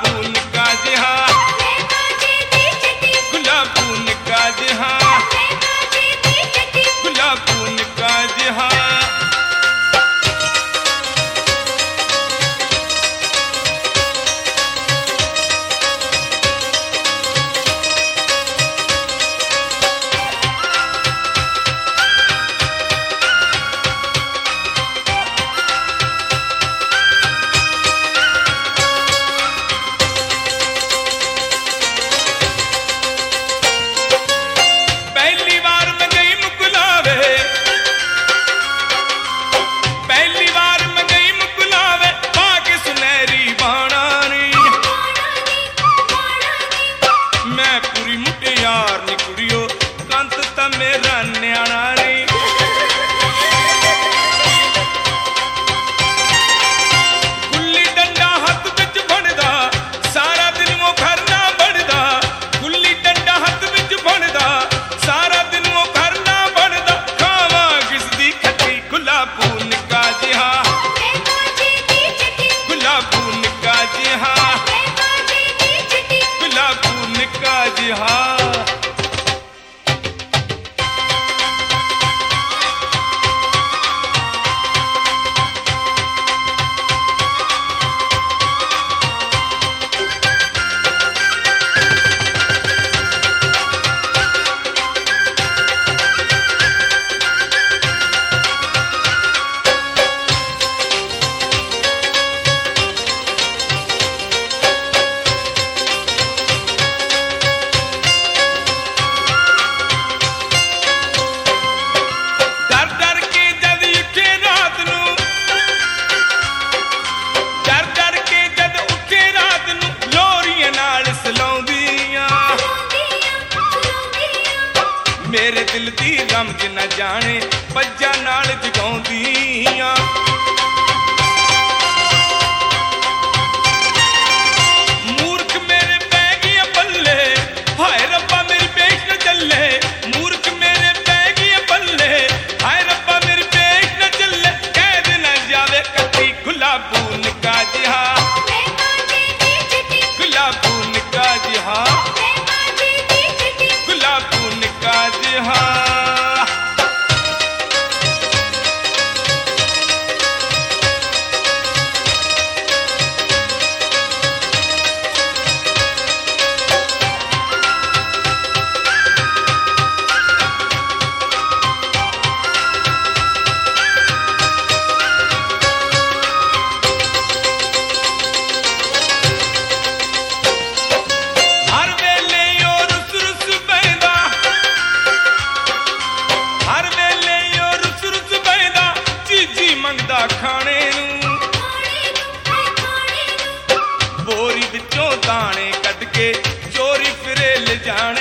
गुलाबू निका जिहा गुलाबू निका जिहा गुलाबू निका जिहा मेरा न्याणा नी गुल्ली डंडा हथ विच बनदा सारा दिन वो घर ना बनदा गुल्ली डंडा हथ विच बनदा सारा दिन वो घर ना बनदा खावा किसदी खट्टी गुलाबू निका जिहा गुलाबू निका जिहा गुलाबू निका जिहा मेरे दिल दी रमज न जाने पज्जा नाल जगाउंदियां मूर्ख मेरे पै गई बल्ले हाय रब्बा मेरी पेश न चले मूर्ख मेरे पै गई बल्ले हाय रब्बा मेरी पेश न चले कैद न जावे कटी गुलाबू निका जिहा गुलाबू निका जिहा गुलाबू निका जिहा मंगदा खाने नू बोरी विचों दाने कट के चोरी फिरे ले जाने